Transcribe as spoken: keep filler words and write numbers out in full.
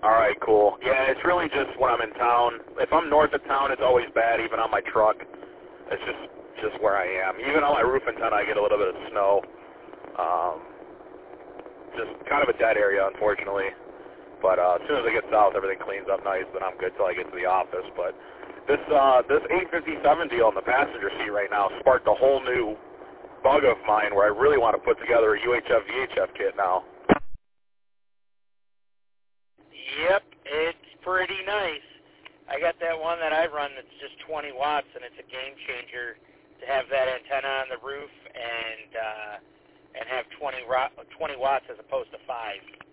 All right, cool. Yeah, it's really just when I'm in town. If I'm north of town, it's always bad, even on my truck. It's just just where I am. Even on my roof antenna, I get a little bit of snow. Um, just kind of a dead area, unfortunately. But uh, as soon as I get south, everything cleans up nice, then I'm good till I get to the office. But this uh, this eight fifty-seven deal in the passenger seat right now sparked a whole new bug of mine where I really want to put together a U H F V H F kit now. Yep, it's pretty nice. I got that one that I run that's just twenty watts, and it's a game changer to have that antenna on the roof and uh, and have twenty, twenty watts as opposed to five.